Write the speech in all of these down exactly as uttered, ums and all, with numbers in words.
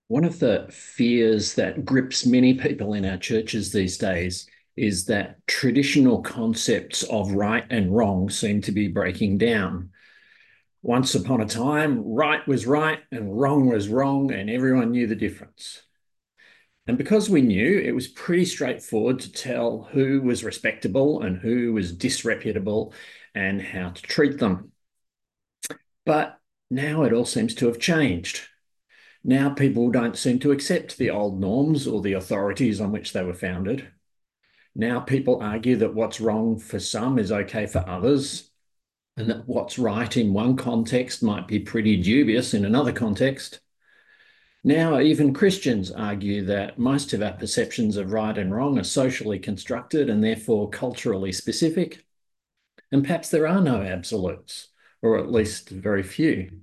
One of the fears that grips many people in our churches these days is that traditional concepts of right and wrong seem to be breaking down. Once upon a time, right was right and wrong was wrong, and everyone knew the difference. And because we knew, it was pretty straightforward to tell who was respectable and who was disreputable and how to treat them. But now it all seems to have changed. Now people don't seem to accept the old norms or the authorities on which they were founded. Now people argue that what's wrong for some is okay for others, and that what's right in one context might be pretty dubious in another context. Now even Christians argue that most of our perceptions of right and wrong are socially constructed and therefore culturally specific, and perhaps there are no absolutes, or at least very few.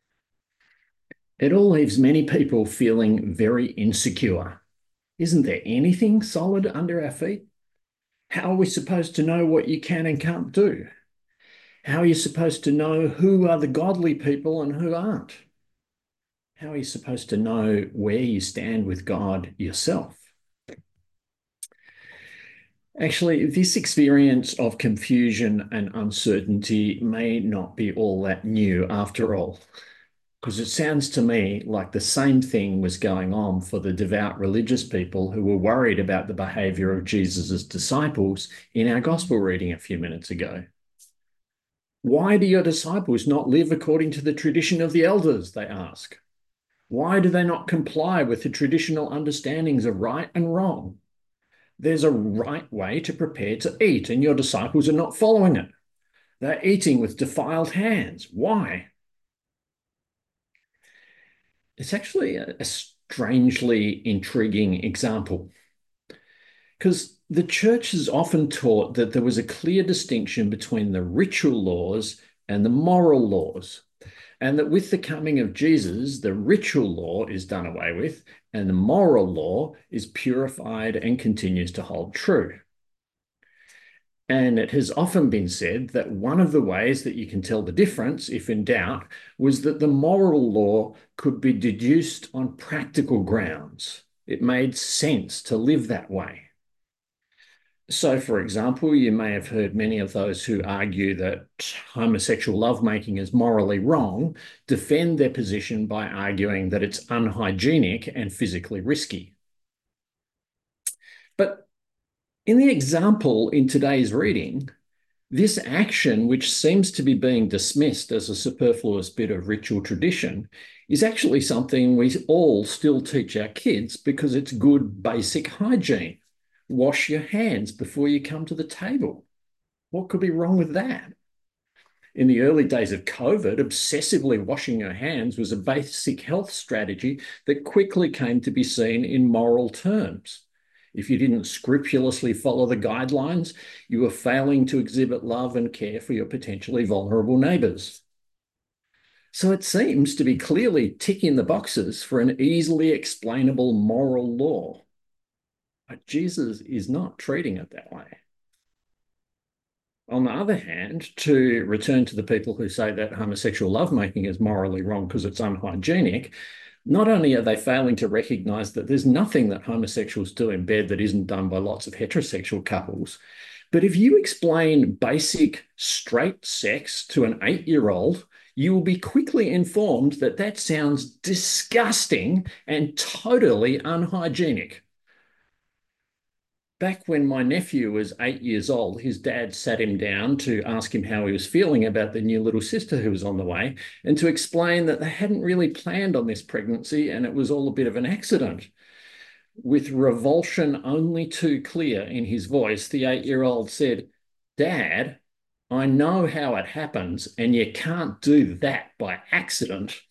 It all leaves many people feeling very insecure. Isn't there anything solid under our feet? How are we supposed to know what you can and can't do? How are you supposed to know who are the godly people and who aren't? How are you supposed to know where you stand with God yourself? Actually, this experience of confusion and uncertainty may not be all that new after all, because it sounds to me like the same thing was going on for the devout religious people who were worried about the behavior of Jesus's disciples in our gospel reading a few minutes ago. Why do your disciples not live according to the tradition of the elders? They ask. Why do they not comply with the traditional understandings of right and wrong? There's a right way to prepare to eat, and your disciples are not following it. They're eating with defiled hands. Why? It's actually a, a strangely intriguing example, because the church has often taught that there was a clear distinction between the ritual laws and the moral laws, and that with the coming of Jesus, the ritual law is done away with, and the moral law is purified and continues to hold true. And it has often been said that one of the ways that you can tell the difference, if in doubt, was that the moral law could be deduced on practical grounds. It made sense to live that way. So, for example, you may have heard many of those who argue that homosexual lovemaking is morally wrong defend their position by arguing that it's unhygienic and physically risky. But in the example in today's reading, this action, which seems to be being dismissed as a superfluous bit of ritual tradition, is actually something we all still teach our kids because it's good basic hygiene. Wash your hands before you come to the table. What could be wrong with that? In the early days of COVID, obsessively washing your hands was a basic health strategy that quickly came to be seen in moral terms. If you didn't scrupulously follow the guidelines, you were failing to exhibit love and care for your potentially vulnerable neighbours. So it seems to be clearly ticking the boxes for an easily explainable moral law. But Jesus is not treating it that way. On the other hand, to return to the people who say that homosexual lovemaking is morally wrong because it's unhygienic, not only are they failing to recognise that there's nothing that homosexuals do in bed that isn't done by lots of heterosexual couples, but if you explain basic straight sex to an eight-year-old, you will be quickly informed that that sounds disgusting and totally unhygienic. Back when my nephew was eight years old, his dad sat him down to ask him how he was feeling about the new little sister who was on the way and to explain that they hadn't really planned on this pregnancy and it was all a bit of an accident. With revulsion only too clear in his voice, the eight-year-old said, "Dad, I know how it happens and you can't do that by accident."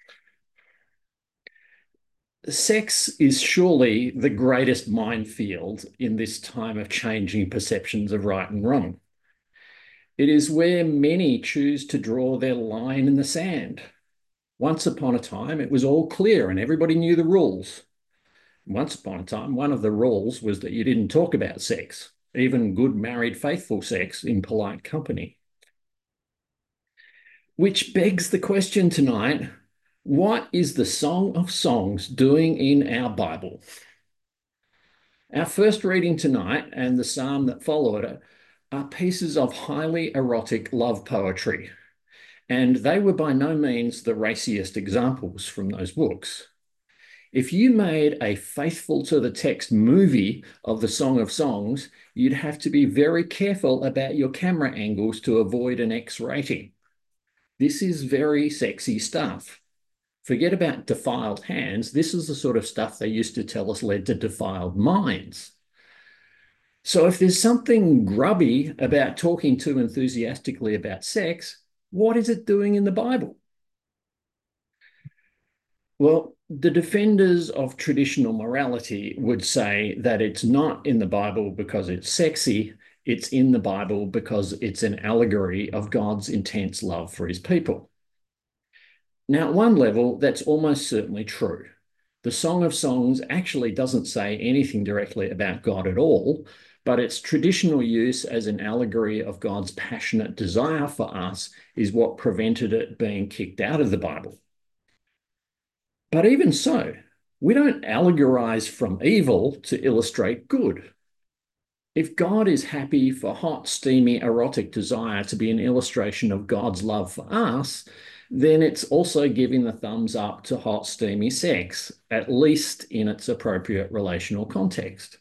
Sex is surely the greatest minefield in this time of changing perceptions of right and wrong. It is where many choose to draw their line in the sand. Once upon a time, it was all clear and everybody knew the rules. Once upon a time, one of the rules was that you didn't talk about sex, even good married faithful sex in polite company. Which begs the question tonight, What is the Song of Songs doing in our Bible? Our first reading tonight and the psalm that followed it are pieces of highly erotic love poetry, and they were by no means the raciest examples from those books. If you made a faithful to the text movie of the Song of Songs, you'd have to be very careful about your camera angles to avoid an X rating. This is very sexy stuff. Forget about defiled hands. This is the sort of stuff they used to tell us led to defiled minds. So if there's something grubby about talking too enthusiastically about sex, what is it doing in the Bible? Well, the defenders of traditional morality would say that it's not in the Bible because it's sexy, it's in the Bible because it's an allegory of God's intense love for his people. Now, at one level, that's almost certainly true. The Song of Songs actually doesn't say anything directly about God at all, but its traditional use as an allegory of God's passionate desire for us is what prevented it being kicked out of the Bible. But even so, we don't allegorize from evil to illustrate good. If God is happy for hot, steamy, erotic desire to be an illustration of God's love for us, then it's also giving the thumbs up to hot, steamy sex, at least in its appropriate relational context.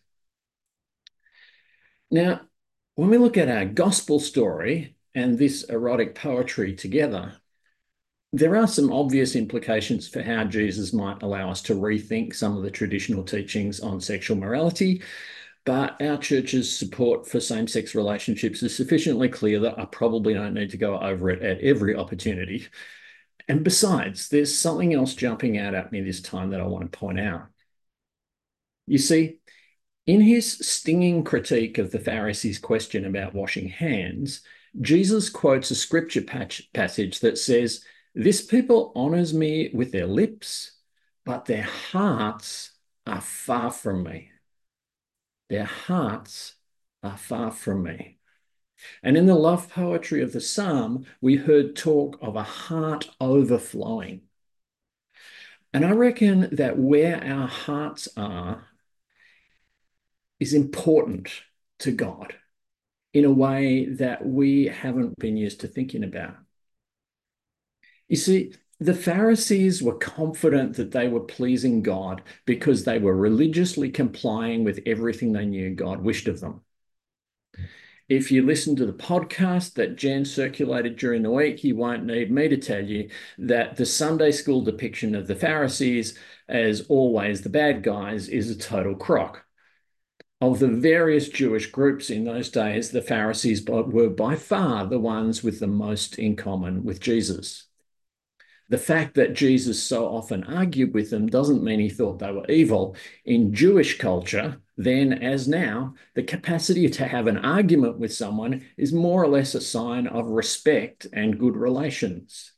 Now, when we look at our gospel story and this erotic poetry together, there are some obvious implications for how Jesus might allow us to rethink some of the traditional teachings on sexual morality, but our church's support for same-sex relationships is sufficiently clear that I probably don't need to go over it at every opportunity. And besides, there's something else jumping out at me this time that I want to point out. You see, in his stinging critique of the Pharisees' question about washing hands, Jesus quotes a scripture passage that says, "This people honors me with their lips, but their hearts are far from me." Their hearts are far from me. And in the love poetry of the psalm, we heard talk of a heart overflowing. And I reckon that where our hearts are is important to God in a way that we haven't been used to thinking about. You see, the Pharisees were confident that they were pleasing God because they were religiously complying with everything they knew God wished of them. If you listen to the podcast that Jen circulated during the week, you won't need me to tell you that the Sunday school depiction of the Pharisees as always the bad guys is a total crock. Of the various Jewish groups in those days, the Pharisees were by far the ones with the most in common with Jesus. The fact that Jesus so often argued with them doesn't mean he thought they were evil. In Jewish culture, then as now, the capacity to have an argument with someone is more or less a sign of respect and good relations.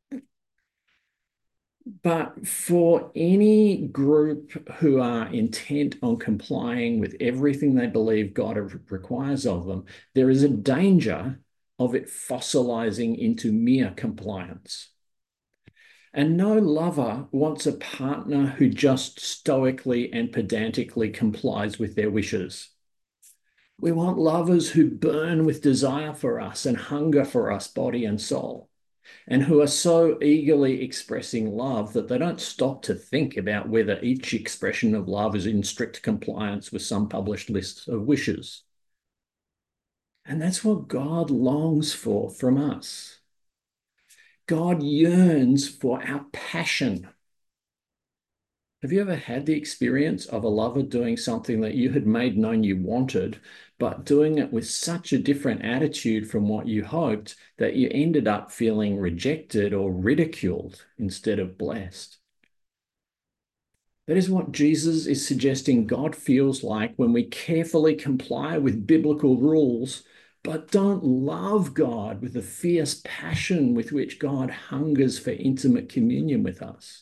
But for any group who are intent on complying with everything they believe God requires of them, there is a danger of it fossilizing into mere compliance. And no lover wants a partner who just stoically and pedantically complies with their wishes. We want lovers who burn with desire for us and hunger for us, body and soul, and who are so eagerly expressing love that they don't stop to think about whether each expression of love is in strict compliance with some published list of wishes. And that's what God longs for from us. God yearns for our passion. Have you ever had the experience of a lover doing something that you had made known you wanted, but doing it with such a different attitude from what you hoped that you ended up feeling rejected or ridiculed instead of blessed? That is what Jesus is suggesting God feels like when we carefully comply with biblical rules, but don't love God with the fierce passion with which God hungers for intimate communion with us.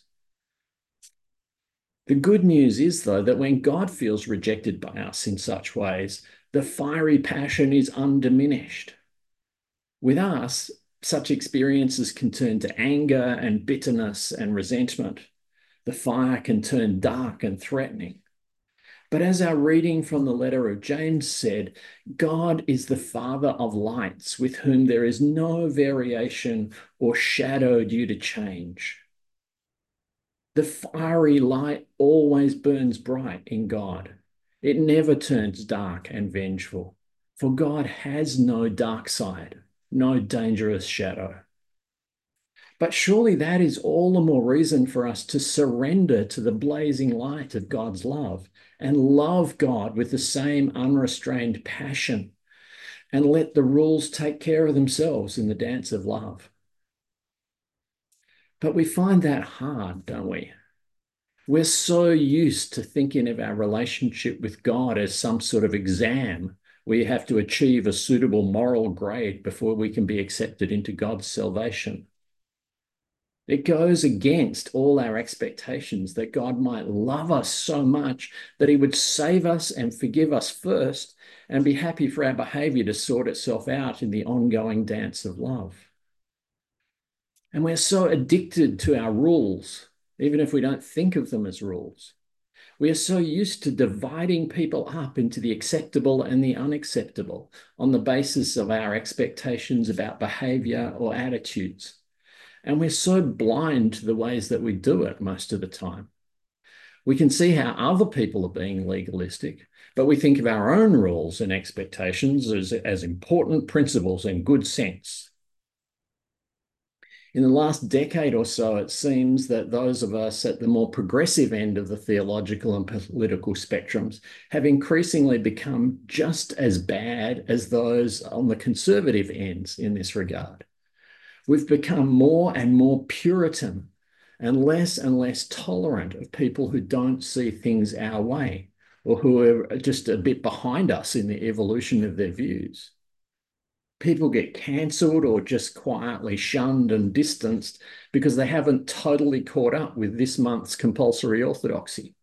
The good news is, though, that when God feels rejected by us in such ways, the fiery passion is undiminished. With us, such experiences can turn to anger and bitterness and resentment. The fire can turn dark and threatening. But as our reading from the letter of James said, God is the Father of lights, with whom there is no variation or shadow due to change. The fiery light always burns bright in God. It never turns dark and vengeful, for God has no dark side, no dangerous shadow. But surely that is all the more reason for us to surrender to the blazing light of God's love and love God with the same unrestrained passion and let the rules take care of themselves in the dance of love. But we find that hard, don't we? We're so used to thinking of our relationship with God as some sort of exam where you have to achieve a suitable moral grade before we can be accepted into God's salvation. It goes against all our expectations that God might love us so much that he would save us and forgive us first and be happy for our behavior to sort itself out in the ongoing dance of love. And we're so addicted to our rules, even if we don't think of them as rules. We are so used to dividing people up into the acceptable and the unacceptable on the basis of our expectations about behavior or attitudes. And we're so blind to the ways that we do it most of the time. We can see how other people are being legalistic, but we think of our own rules and expectations as, as important principles and good sense. In the last decade or so, it seems that those of us at the more progressive end of the theological and political spectrums have increasingly become just as bad as those on the conservative ends in this regard. We've become more and more Puritan and less and less tolerant of people who don't see things our way or who are just a bit behind us in the evolution of their views. People get cancelled or just quietly shunned and distanced because they haven't totally caught up with this month's compulsory orthodoxy.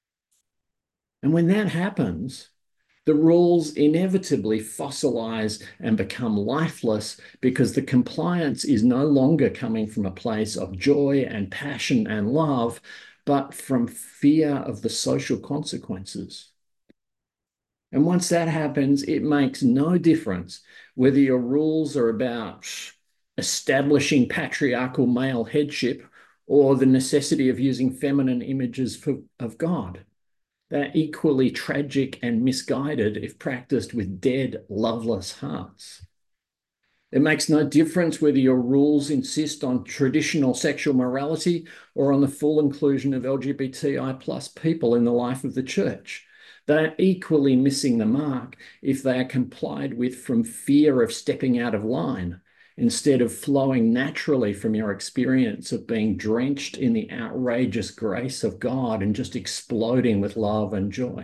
And when that happens, the rules inevitably fossilize and become lifeless because the compliance is no longer coming from a place of joy and passion and love, but from fear of the social consequences. And once that happens, it makes no difference whether your rules are about establishing patriarchal male headship or the necessity of using feminine images for, of God. They're equally tragic and misguided if practiced with dead, loveless hearts. It makes no difference whether your rules insist on traditional sexual morality or on the full inclusion of L G B T I plus people in the life of the church. They're equally missing the mark if they are complied with from fear of stepping out of line, instead of flowing naturally from your experience of being drenched in the outrageous grace of God and just exploding with love and joy.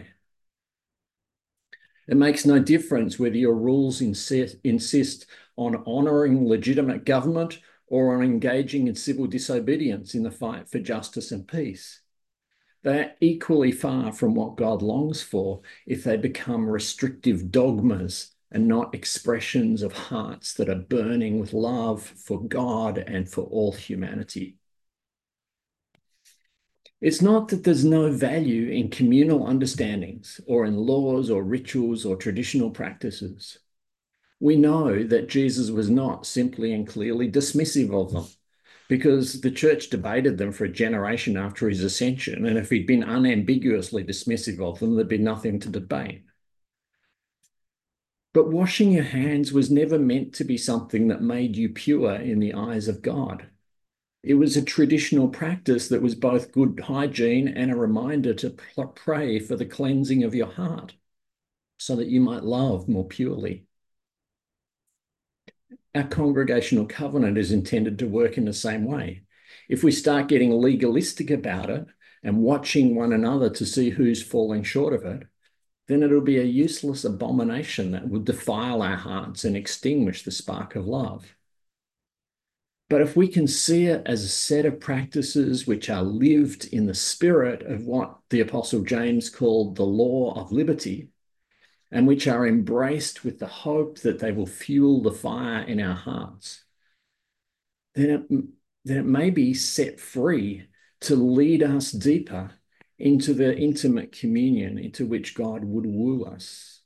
It makes no difference whether your rules insist, insist on honouring legitimate government or on engaging in civil disobedience in the fight for justice and peace. They're equally far from what God longs for if they become restrictive dogmas and not expressions of hearts that are burning with love for God and for all humanity. It's not that there's no value in communal understandings or in laws or rituals or traditional practices. We know that Jesus was not simply and clearly dismissive of them, because the church debated them for a generation after his ascension, and if he'd been unambiguously dismissive of them, there'd be nothing to debate. But washing your hands was never meant to be something that made you pure in the eyes of God. It was a traditional practice that was both good hygiene and a reminder to pray for the cleansing of your heart so that you might love more purely. Our congregational covenant is intended to work in the same way. If we start getting legalistic about it and watching one another to see who's falling short of it, then it'll be a useless abomination that will defile our hearts and extinguish the spark of love. But if we can see it as a set of practices which are lived in the spirit of what the Apostle James called the law of liberty, and which are embraced with the hope that they will fuel the fire in our hearts, then it, then it may be set free to lead us deeper into the intimate communion into which God would woo us.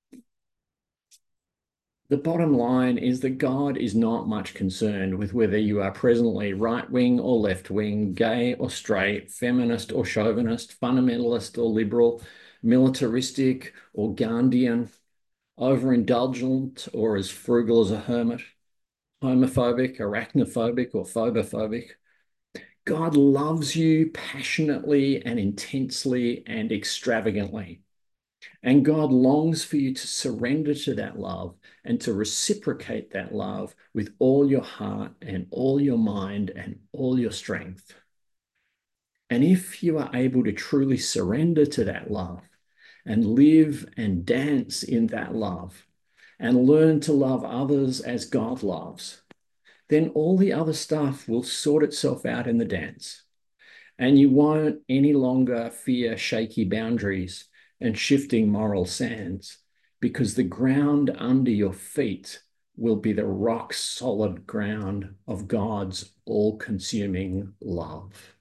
The bottom line is that God is not much concerned with whether you are presently right wing or left wing, gay or straight, feminist or chauvinist, fundamentalist or liberal, militaristic or Gandhian, overindulgent or as frugal as a hermit, homophobic, arachnophobic, or phobophobic. God loves you passionately and intensely and extravagantly. And God longs for you to surrender to that love and to reciprocate that love with all your heart and all your mind and all your strength. And if you are able to truly surrender to that love and live and dance in that love and learn to love others as God loves, then all the other stuff will sort itself out in the dance. And you won't any longer fear shaky boundaries and shifting moral sands, because the ground under your feet will be the rock solid ground of God's all consuming love.